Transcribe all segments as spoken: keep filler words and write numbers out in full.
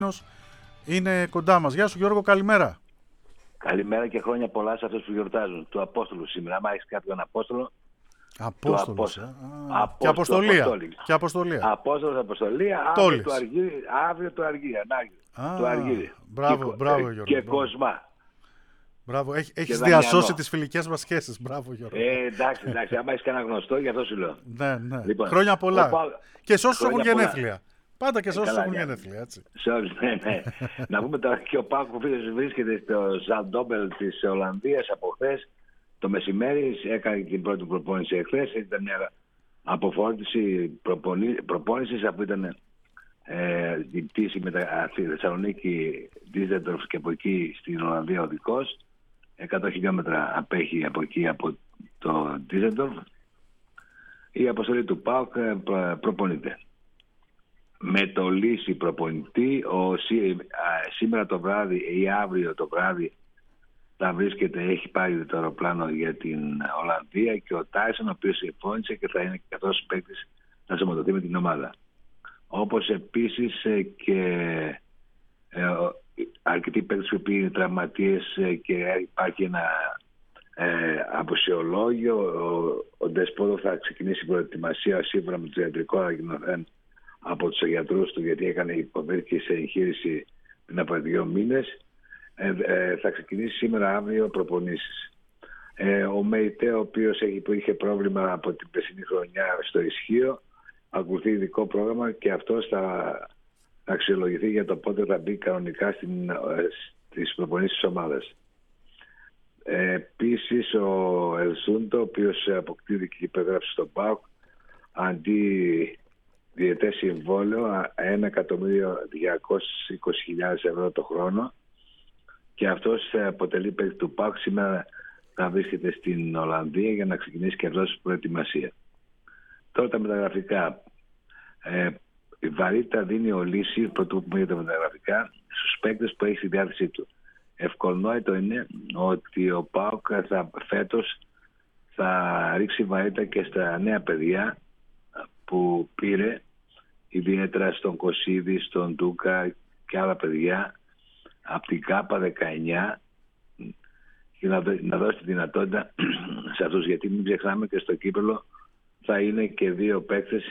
είναι κοντά μας. Γεια σου Γιώργο, καλημέρα. Καλημέρα και χρόνια πολλά σε αυτούς που γιορτάζουν. Του Απόστολου σήμερα. Άμα έχεις κάποιον Απόστολο. Απόστολος. Απόστολο. Α, και Αποστολία. Και Αποστολία. Απόστολος, Αποστολία. Αύριο του Αργύρι. Αύριο του Αργύρι. Του Αργύρι. Μπράβο, και, μπράβο ε, Γιώργο. Και μπράβο. Κοσμά. Μπράβο, Έχ, έχεις διασώσει τις φιλικές μας σχέσεις. Μπράβο Γιώργο. Ε, εντάξει, εντάξει. Άμα έχεις κανένα γνωστό, γι' αυτό σου λέω. Ναι, ναι. Λοιπόν, χρόνια πολλά. Πα... Και σε όσους έχουν πολλά. γενέθλια. Πάντα και σε όσους ε, έχουν ναι. γενέθλια, έτσι. Σε όλους, ναι, ναι. Να πούμε τώρα και ο Πάκου βρίσκεται στο Ζαντόμπελ της Ολλανδίας από χθες. Το μεσημέρι έκανε την πρώτη προπόνηση εχθές. Ήταν μια αποφόρτιση προπόνησης που ήταν ε, η πτήση με τα Θεσσαλονίκη, Ντίζελντορφ και από εκεί στην Ολλανδία οδικός. εκατό χιλιόμετρα απέχει από εκεί από το Ντίζελντορφ. Η αποστολή του ΠΑΟΚ προπονείται. Με το λύση προπονητή, ο, σήμερα το βράδυ ή αύριο το βράδυ θα βρίσκεται, έχει πάρει το αεροπλάνο για την Ολλανδία και ο Τάισον, ο οποίος συμφώνησε και θα είναι καθώς παίκτης να σωματωθεί με την ομάδα. Όπως επίσης και ε, αρκετοί παίκτες που είναι τραυματίες και υπάρχει ένα ε, αποσιολόγιο. Ο, ο Ντεσπότο θα ξεκινήσει προετοιμασία σύμφωνα με το ιατρικό ανακοινωθέν από τους γιατρούς του, γιατί έκανε υποδέχη σε εγχείρηση πριν από δύο μήνες. Ε, ε, θα ξεκινήσει σήμερα αύριο προπονήσεις. Ε, ο Μεϊτέ, ο οποίος έχει, που είχε πρόβλημα από την περσινή χρονιά στο ισχύο, ακολουθεί ειδικό πρόγραμμα και αυτός θα αξιολογηθεί για το πότε θα μπει κανονικά στην, στις προπονήσεις της ομάδας. Ε, επίσης ο Ελσούντο, ο οποίος αποκτήθηκε και υπέγραψε στον ΠΑΟΚ αντί διετές συμβόλαιο ένα εκατομμύριο διακόσιες είκοσι χιλιάδες ευρώ το χρόνο, και αυτός αποτελεί παίκτη του ΠΑΟΚ. Σήμερα θα βρίσκεται στην Ολλανδία για να ξεκινήσει και αυτός προετοιμασία. Τώρα τα μεταγραφικά. Ε, η βαρύτητα δίνει ο Λύση, πρωτού πούμε για τα μεταγραφικά, στους παίκτες που έχει στη διάθεσή του. Ευκολνόητο είναι ότι ο ΠΑΟΚ θα, φέτος θα ρίξει βαρύτητα και στα νέα παιδιά που πήρε, ιδιαίτερα στον Κωσίδη, στον Ντούκα και άλλα παιδιά από την ΚΑΠΑ δεκαεννιά, και να, να δώσει τη δυνατότητα σε αυτούς, γιατί μην ξεχνάμε και στο κύπελλο θα είναι και δύο παίκτες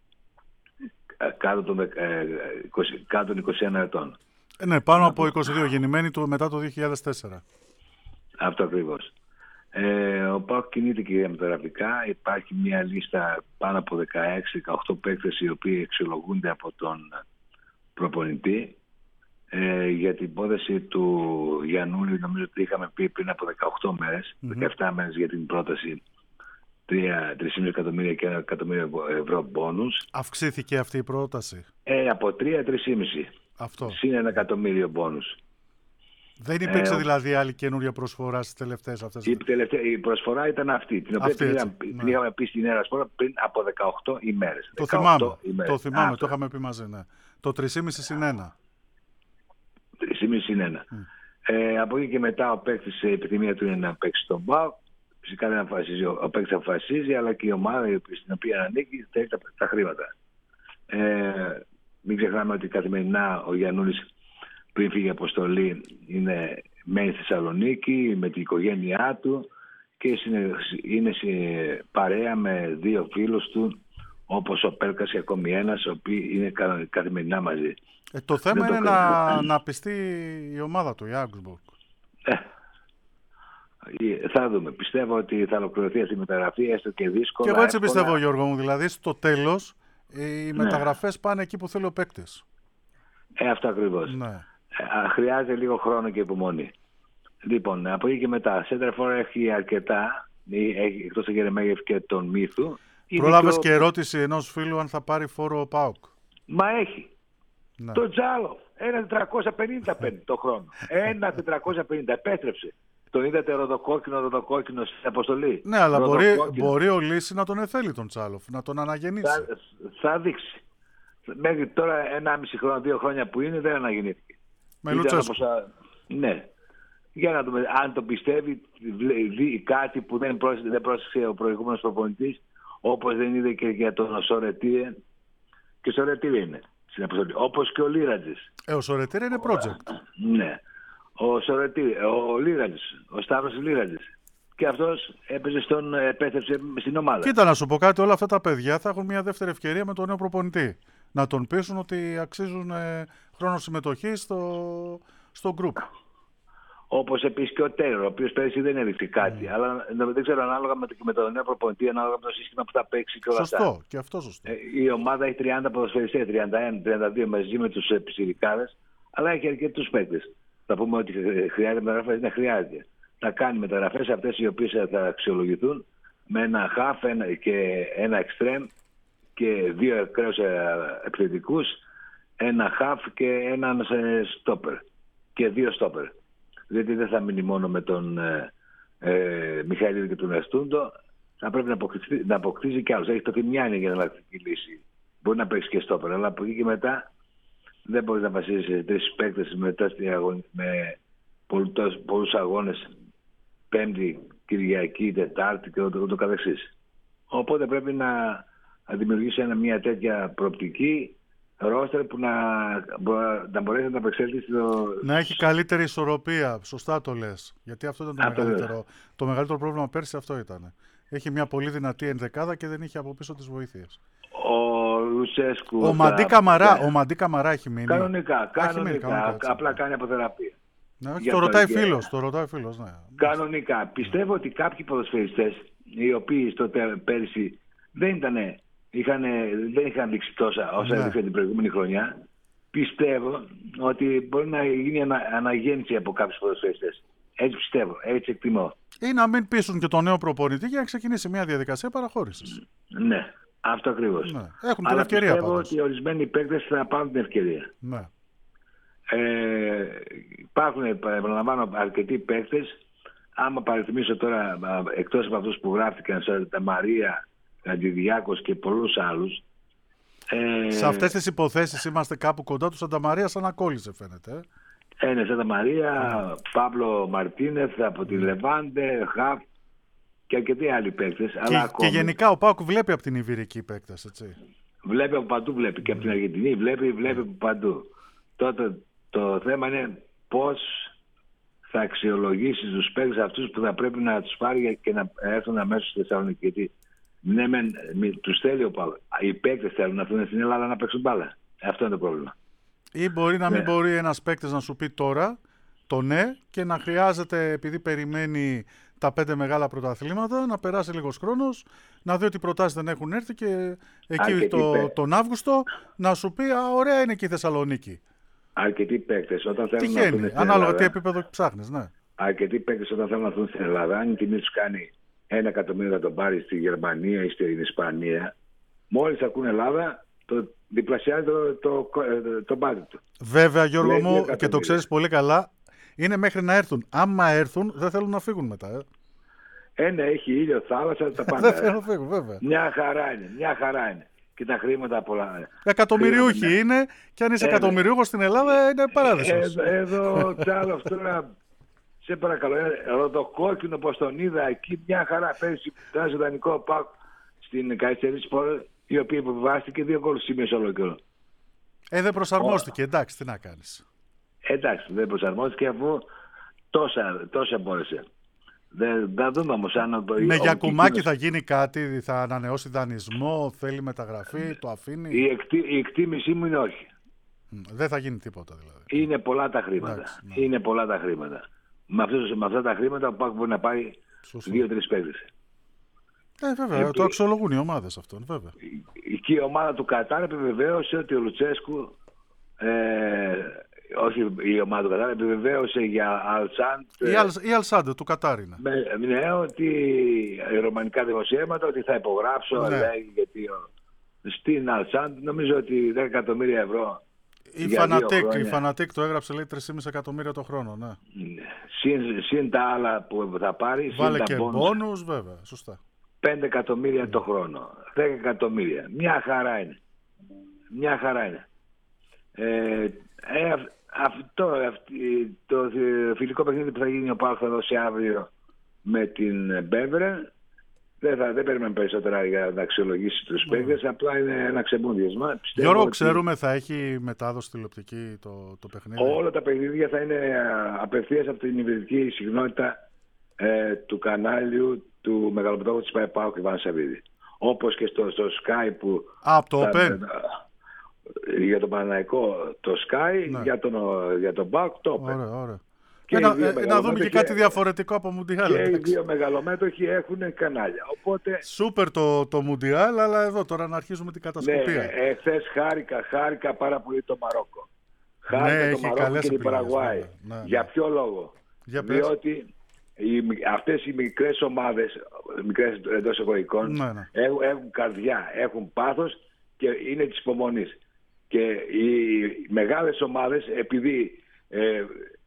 κάτω των, κάτω των είκοσι ένα ετών. Ε, ναι, πάνω από είκοσι δύο γεννημένοι του μετά το δύο χιλιάδες τέσσερα. Αυτό ακριβώς. Ε, ο ΠΑΟΚ κινείται και για μεταγραφικά. Υπάρχει μια λίστα πάνω από δεκαέξι δεκαοκτώ παίκτες οι οποίοι αξιολογούνται από τον προπονητή. Ε, για την υπόθεση του Γιαννούλη νομίζω ότι είχαμε πει πριν από δεκαοκτώ μέρες, mm-hmm. δεκαεπτά μέρες για την πρόταση τρία κόμμα πέντε εκατομμύρια και ένα εκατομμύριο ευρώ μπόνους. Αυξήθηκε αυτή η πρόταση. Ε, από τρία τρία κόμμα πέντε. Αυτό. Συν ένα εκατομμύριο μπόνους. Δεν υπήρξε ε, δηλαδή άλλη καινούρια προσφορά στις τελευταίες αυτές. Η, τελευταία, η προσφορά ήταν αυτή, την οποία αυτή, την, είχαμε, ναι. την είχαμε πει στην Νέα Σπόρα πριν από δεκαοκτώ ημέρες. Το θυμάμαι, ημέρες. το, θυμάμαι το είχαμε πει μαζί. Ναι. Το τρία κόμμα πέντε συν ένα. τρία κόμμα πέντε συν ένα. Mm. Ε, από εκεί και μετά ο παίκτης, η επιθυμία του είναι να παίξει τον ΠΑΟΚ. Φυσικά δεν αποφασίζει, ο παίκτης αποφασίζει, αλλά και η ομάδα στην οποία ανήκει θέλει τα, τα χρήματα. Ε, μην ξεχνάμε ότι καθημερινά ο Γιαννούλης πριν φύγει αποστολή είναι μένει στη Θεσσαλονίκη με την οικογένειά του και είναι, είναι παρέα με δύο φίλους του, όπως ο Πέλκας και ακόμη ένας, ο οποίος είναι καθημερινά μαζί. Ε, το θέμα δεν είναι το... να, να πιστεί η ομάδα του, η Augsburg. Ε, θα δούμε. Πιστεύω ότι θα ολοκληρωθεί αυτή η μεταγραφή, έστω και δύσκολα. Και εγώ έτσι εύκολα. πιστεύω, Γιώργο μου. Δηλαδή, στο τέλος, οι ναι. μεταγραφές πάνε εκεί που θέλει ο παίκτης. Ε, αυτό ακριβώς. Ναι. Ε, χρειάζεται λίγο χρόνο και υπομονή. Λοιπόν, από εκεί και μετά, Σέντερφορ έχει αρκετά, έχει, εκτός από Γερεμέγεφ και τον Μύθου. Πρόλαβες μικρό... και ερώτηση ενός φίλου αν θα πάρει φόρο ο ΠΑΟΚ. Μα έχει. Ναι. Το Τζάλο, ένα τετρακόσια πενήντα παίρνει το χρόνο. Ένα τετρακόσια πενήντα, επέστρεψε. Τον είδατε ροδοκόκκινο, ροδοκόκκινο στην αποστολή. Ναι, αλλά μπορεί, μπορεί ο Λύση να τον εθέλει τον Τσάλοφ, να τον αναγεννήσει. Θα, θα δείξει. Μέχρι τώρα, ενάμιση χρόνια, δύο χρόνια που είναι, δεν αναγεννήθηκε. Με Λουτσέσκου. Ναι. Για να δούμε αν το πιστεύει, δει κάτι που δεν πρόσεξε, δεν πρόσεξε ο προηγούμενος προπονητής, όπως δεν είδε και για τον Σορετίε. Και Σορετίε είναι. στην αποστολή. Όπως και ο Λίρατζης. Ε, ο Σορετήρη είναι project. Ναι. Ο Σορετήρη, ο Λίρατζης, ο Σταύρος Λίρατζης. Και αυτός έπαιζε στον, επέστρεψε στην ομάδα. Κοίτα, να σου πω κάτι, όλα αυτά τα παιδιά θα έχουν μια δεύτερη ευκαιρία με τον νέο προπονητή. Να τον πείσουν ότι αξίζουν ε, χρόνο συμμετοχή στο, στο group. Όπως επίσης και ο Τέιλορ, ο οποίος πέρυσι δεν έδειξε κάτι. Mm. Αλλά δεν ξέρω, ανάλογα με, με τον νέο προπονητή, ανάλογα με το σύστημα που θα παίξει και όλα σωστό, αυτά. Και αυτό σωστό. Ε, η ομάδα έχει τριάντα ποδοσφαιριστές, τριάντα ένα τριάντα δύο μαζί με τους πιτσιρικάδες, αλλά έχει αρκετούς παίκτες. Θα πούμε ότι χρειάζεται μεταγραφές, δεν χρειάζεται. Θα κάνει μεταγραφές αυτές οι οποίες θα αξιολογηθούν με ένα half ένα, και ένα extreme και δύο εκραίους επιθετικούς, ένα half και έναν stopper και δύο stopper. Γιατί δεν θα μείνει μόνο με τον ε, ε, Μιχαηλίδη και τον Αστούντο, θα πρέπει να αποκτήσει, να αποκτήσει κι άλλους. Έχει το Θημιάνι για εναλλακτική λύση. Μπορεί να παίξει και στόπερ, αλλά από εκεί και μετά δεν μπορεί να βασίσει σε τρεις παίκτες μετά με πολλούς αγώνες, Πέμπτη, Κυριακή, Τετάρτη και ούτω, ούτω καθεξής. Οπότε πρέπει να, να δημιουργήσει ένα, μια τέτοια προοπτική ρόστερ που να, να μπορέσει να τα απεξέλθει στο... Να έχει καλύτερη ισορροπία, σωστά το λες. Γιατί αυτό ήταν το αυτό μεγαλύτερο. Είναι. Το μεγαλύτερο πρόβλημα πέρσι αυτό ήταν. Έχει μια πολύ δυνατή ενδεκάδα και δεν είχε από πίσω τις βοήθειες. Ο Λουτσέσκου... Ο Μαντί Καμαρά, ο Μαντί Καμαρά έχει μείνει. Κανονικά, κανονικά, κανονικά απλά κάνει αποθεραπεία. Ναι, όχι, το ρωτάει φίλος, το ρωτάει φίλος, ναι. Κανονικά. Πιστεύω ότι κάποιοι ποδοσφαιριστές, οι οποίοι στο πέρσι δεν ήτανε... Είχαν, δεν είχαν δείξει τόσα όσα ναι. έδειξαν την προηγούμενη χρονιά. Πιστεύω ότι μπορεί να γίνει ανα, αναγέννηση από κάποιους ποδοσφαιριστές. Έτσι πιστεύω, έτσι εκτιμώ. Ή να μην πείσουν και τον νέο προπονητή για να ξεκινήσει μια διαδικασία παραχώρησης. Ναι, αυτό ακριβώς. Ναι. Έχουν την ευκαιρία. Πιστεύω πάντως. ότι ορισμένοι παίκτες θα πάρουν την ευκαιρία. Ναι. Ε, υπάρχουν, επαναλαμβάνω, αρκετοί παίκτες. Άμα παριθμίσω τώρα, εκτός από αυτούς που γράφτηκαν, σαν τα Μαρία, Αντιδιάκος και πολλούς άλλους. Ε, σε αυτές τις υποθέσεις είμαστε κάπου κοντά του. Σαντα Μαρία σαν να κόλλησε φαίνεται. Ε, ναι, Σαντα Μαρία, mm. Παύλο Μαρτίνεθ από τη Λεβάντε, Χαφ και αρκετοί άλλοι παίκτες. Και, αλλά και γενικά ο ΠΑΟΚ βλέπει από την Ιβηρική παίκτες, έτσι. Βλέπει από παντού, βλέπει. Mm. Και από την Αργεντινή βλέπει, βλέπει από παντού. Τότε το θέμα είναι πώς θα αξιολογήσει τους παίκτες αυτούς που θα πρέπει να τους πάρει και να έρθουν αμέσως στη Θεσσαλονίκη. Γιατί ναι, μεν, τους θέλει ο ΠΑΟΚ. Οι παίκτες θέλουν να έρθουν στην Ελλάδα να παίξουν μπάλα. Αυτό είναι το πρόβλημα. Ή μπορεί να μην ναι. μπορεί ένας παίκτης να σου πει τώρα το ναι και να χρειάζεται, επειδή περιμένει τα πέντε μεγάλα πρωταθλήματα, να περάσει λίγος χρόνος, να δει ότι οι προτάσεις δεν έχουν έρθει και εκεί το, τον Αύγουστο να σου πει α, ωραία είναι και η Θεσσαλονίκη. Αρκετοί παίκτες όταν θέλουν Τυχαίνει, να έρθουν στην ανάλογα Ελλάδα, τι επίπεδο ψάχνεις, ναι. Αρκετοί παίκτες όταν θέλουν να έρθουν στην Ελλάδα, αν η τιμή τους κάνει ένα εκατομμύριο να τον πάρει στη Γερμανία ή στην Ισπανία, μόλις ακούν Ελλάδα, το διπλασιάζει το, το, το, το μπάτι του. Βέβαια, Γιώργο μου, και το ξέρεις πολύ καλά, είναι μέχρι να έρθουν. Άμα έρθουν, δεν θέλουν να φύγουν μετά. Ε. Ένα έχει ήλιο, θάλασσα, τα πάντα. Δεν θέλουν να φύγουν, βέβαια. Μια χαρά είναι, μια χαρά είναι. Και τα χρήματα πολλά. Εκατομμυριούχοι χρήματα, είναι, και αν είσαι ε, εκατομμυριούχος στην Ελλάδα είναι παράδεισος. Ε, εδώ, Τσάλος, τώρα, σε παρακαλώ, ροδοκόκκινο πως τον είδα εκεί, μια χαρά. Πέρυσι ήταν ζωντανικό ΠΑΟΚ στην Καϊσερή Σπορ, η οποία υποβιβάστηκε δύο γκολ σημείωσε όλο καιρό. Ε, δεν προσαρμόστηκε, εντάξει, τι να κάνεις. Εντάξει, δεν προσαρμόστηκε αφού τόσα, τόσα μπόρεσε. Δεν θα δούμε όμως αν... Με Γιακουμάκη θα γίνει κάτι, θα ανανεώσει δανεισμό, θέλει μεταγραφή, το αφήνει. Η, εκτί, η εκτίμησή μου είναι όχι. Δεν θα γίνει τίποτα δηλαδή. Είναι πολλά τα χρήματα. Εντάξει, ναι. Είναι πολλά τα χρήματα. Με, αυτούς, με αυτά τα χρήματα ο ΠΑΟΚ μπορεί να πάρει δύο-τρεις παίκτες. Ε, βέβαια, ε, το αξιολογούν οι ομάδες αυτόν, βέβαια. Και η ομάδα του Κατάρ επιβεβαίωσε ότι ο Λουτσέσκου, ε, όχι η ομάδα του Κατάρ, επιβεβαίωσε για Αλσάντ. Η, Αλ, η Αλσάντ του Κατάρ είναι. Ναι, ότι οι ρωμανικά δημοσιεύματα ότι θα υπογράψω, ναι. λέει, γιατί ο, στην Αλσάντ νομίζω ότι δέκα εκατομμύρια ευρώ. Η Φανατίκ, η Φανατίκ το έγραψε, λέει τρία κόμμα πέντε εκατομμύρια το χρόνο, ναι. Συν, συν τα άλλα που θα πάρει. Βάλε και μπόνους, βέβαια, σωστά. πέντε εκατομμύρια mm. το χρόνο. δέκα εκατομμύρια. Μια χαρά είναι. Μια χαρά είναι. Ε, ε, αυτό, αυτή, το φιλικό παιχνίδι που θα γίνει ο ΠΑΟΚ θα δώσει αύριο με την Μπέβρε. Δεν, θα, δεν περιμένουμε περισσότερα για να αξιολογήσει τους mm. παίκτες, απλά είναι ένα ξεμούδιασμα. Γιώργο, ότι... ξέρουμε θα έχει μετάδοση τηλεοπτική το, το παιχνίδι. Όλα τα παιχνίδια θα είναι απευθείας από την υβριδική συχνότητα ε, του κανάλιου του μεγαλοπιτώχου της ΠΑΕ και Ιβάν Σαββίδη. Όπως και στο, στο Sky που... Α, από το Open. Για τον Παναθηναϊκό το Sky, ναι. για τον, για τον ΠΑΟΚ το Open. Ωραία, ωραία. Και να, ε, να δούμε και κάτι διαφορετικό από Μουντιάλ. Και οι δύο μεγαλομέτωχοι έχουν κανάλια. Οπότε... Σούπερ το, το Μουντιάλ, αλλά εδώ τώρα να αρχίζουμε την κατασκοπία. Ναι, εχθές χάρηκα, χάρηκα πάρα πολύ το Μαρόκο. Χάρηκα ναι, το Μαρόκο και την Παραγουάη. Ναι, ναι. Για ποιο λόγο? Για Διότι οι, αυτές οι μικρές ομάδες, μικρές εντός εγωικών, ναι, ναι. Έχουν, έχουν καρδιά, έχουν πάθος και είναι της υπομονής. Και οι μεγάλες ομάδες, επειδή ε,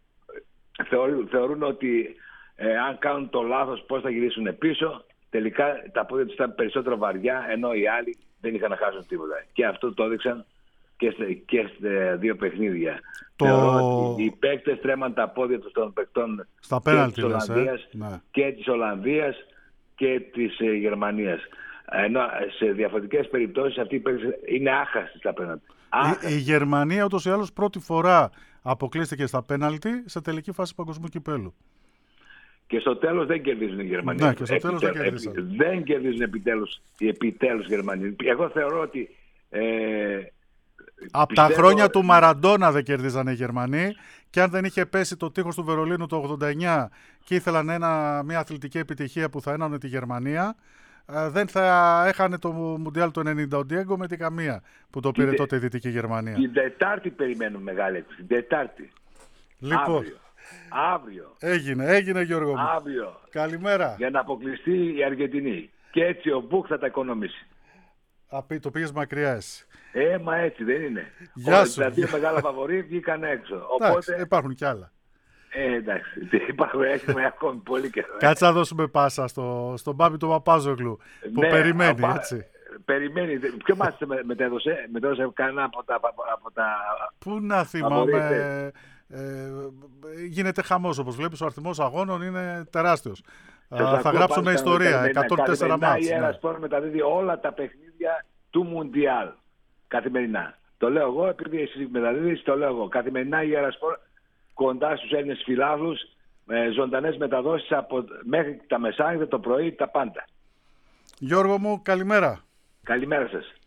θεωρούν, θεωρούν ότι ε, αν κάνουν το λάθος πώς θα γυρίσουν πίσω, τελικά τα πόδια τους ήταν περισσότερο βαριά, ενώ οι άλλοι δεν είχαν να χάσουν τίποτα. Και αυτό το έδειξαν και σε, και σε δύο παιχνίδια. Το... Θεωρώ ότι οι παίκτες τρέμαν τα πόδια τους των παικτών στα και πέναλτι, της Ολλανδίας, ε? ναι. και της Ολλανδίας και της ε, Γερμανίας. Ενώ σε διαφορετικές περιπτώσεις αυτοί οι παίκτες είναι άχαστοι στα πέναλτι. Η, η Γερμανία ούτως ή άλλως πρώτη φορά αποκλείστηκε στα πέναλτι σε τελική φάση παγκοσμίου κυπέλου. Και στο τέλος δεν κερδίζουν οι Γερμανοί. Ναι, και στο τέλος δεν κερδίζουν. Επι, δεν κερδίζουν επιτέλους οι επιτέλους Γερμανοί. Εγώ θεωρώ ότι... Ε, από πιστεύω... τα χρόνια του Μαραντόνα δεν κερδίζανε οι Γερμανοί, και αν δεν είχε πέσει το τείχος του Βερολίνου το ογδόντα εννιά και ήθελαν ένα, μια αθλητική επιτυχία που θα ένωνε τη Γερμανία, δεν θα έχανε το Μουντιάλ του ενενήντα ο Ντιέγκο με τη καμία που το πήρε την τότε η Δυτική Γερμανία. Την Τετάρτη περιμένουμε μεγάλη έκπληξη. Την Τετάρτη. Λοιπόν, αύριο. αύριο. Έγινε, έγινε Γιώργο μου. Αύριο. Καλημέρα. Για να αποκλειστεί η Αργεντινή. Και έτσι ο Μπουκ θα τα οικονομήσει. Α, το πήγες μακριά εσύ. Ε, μα έτσι δεν είναι. Γεια σου. Τα δύο μεγάλα φαβορί βγήκαν έξω. Οπότε... Εντάξει, υπάρχουν κι άλλα. Ε, εντάξει, υπάρχουν, έχουμε ακόμη πολύ καιρό. Κάτσε να δώσουμε πάσα στο, στον Μπάμπη του Παπάζογλου που ναι, περιμένει, απα... έτσι. Περιμένει. Ποιο μάτι μετέδωσε, μετέδωσε κανένα από τα... Από τα... Πού να θυμάμαι, ε, γίνεται χαμός όπως βλέπεις, ο αριθμός αγώνων είναι τεράστιος. Α, θα γράψουμε ιστορία, εκατόν τέσσερα μάτς. Η Ερασπόρ μεταδίδει όλα τα παιχνίδια του Μουντιάλ καθημερινά. Το λέω εγώ, επειδή εσύ μεταδίδεις, το λέω εγώ. Καθημερινά η Ερασπόρ κοντά στους Έλληνες φιλάθλους, με ζωντανές μεταδόσεις από μέχρι τα μεσάνυχτα, το πρωί, τα πάντα. Γιώργο μου, καλημέρα. Καλημέρα σας.